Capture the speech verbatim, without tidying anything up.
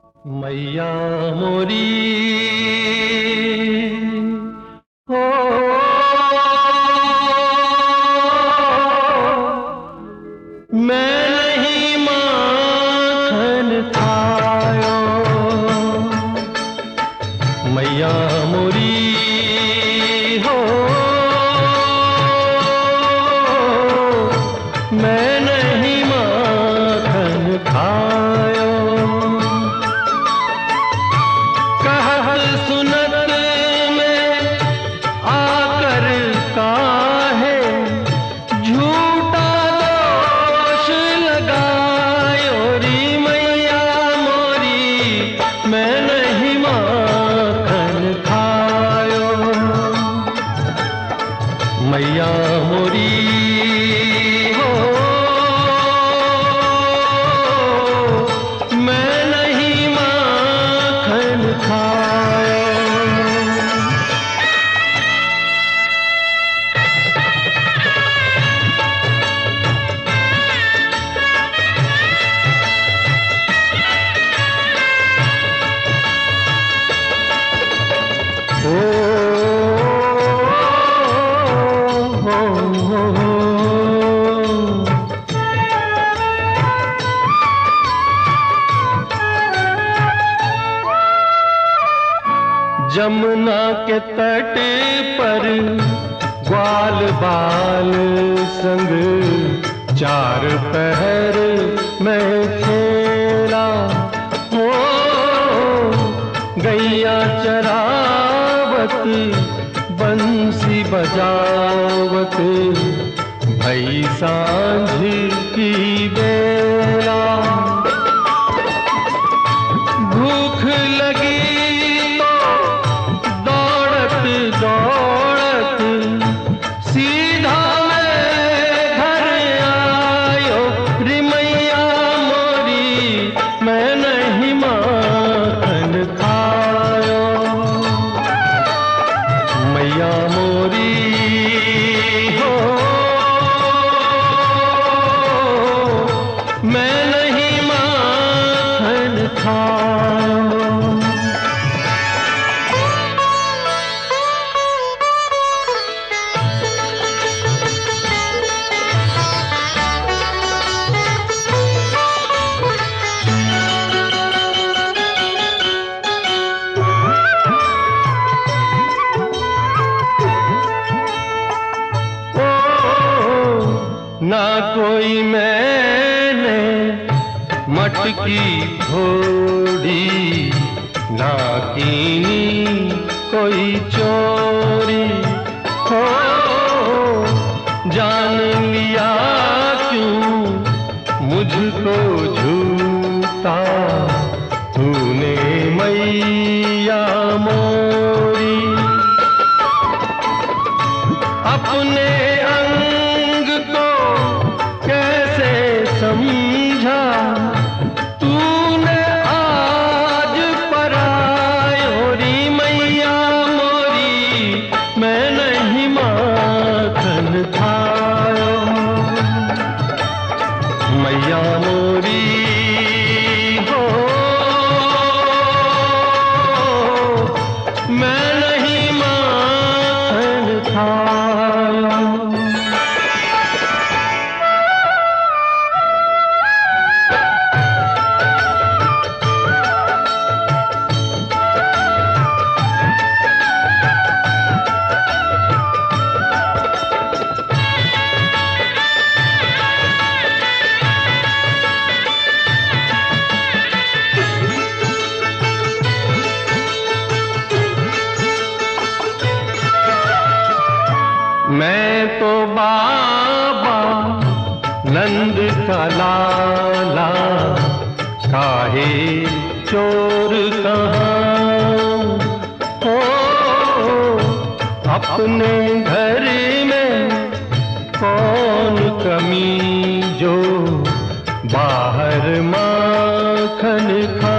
मैया मोरी हो, मैं नहीं माखन खायो। मैया मोरी हो, मैं नहीं माखन खायो। कहल सुनत में आकर काहे झूठा दोष लगायो। री मैया मोरी मैं नहीं माखन खायो। मैया मोरी हो, मैं नहीं माखन खायो। ओ, हो, हो, हो। जमुना के तट पर ग्वाल बाल संग चार पहर में खेला। हो गैया चरावत बंसी बजावत भई सांझ की बेला। भूख लगी दौड़त सीधा मैं घर आयो। री मैया मोरी मैं नहीं माखन खायो। मैया मोरी हो, मैं नहीं माखन खायो। ना कोई मैंने मटकी फोड़ी, ना कीनी कोई चोरी। हो जान लिया क्यों मुझको झूठा तूने मैया मोरी। अपने समझा तूने आज परायो। री मैया मोरी मैं नहीं माखन खायो। मैया मोरी हो, मैं नहीं माखन खायो। मैं तो बाबा नंद का लाला, काहे चोर कहाँ। हो अपने घर में कौन कमी जो बाहर माखन खा।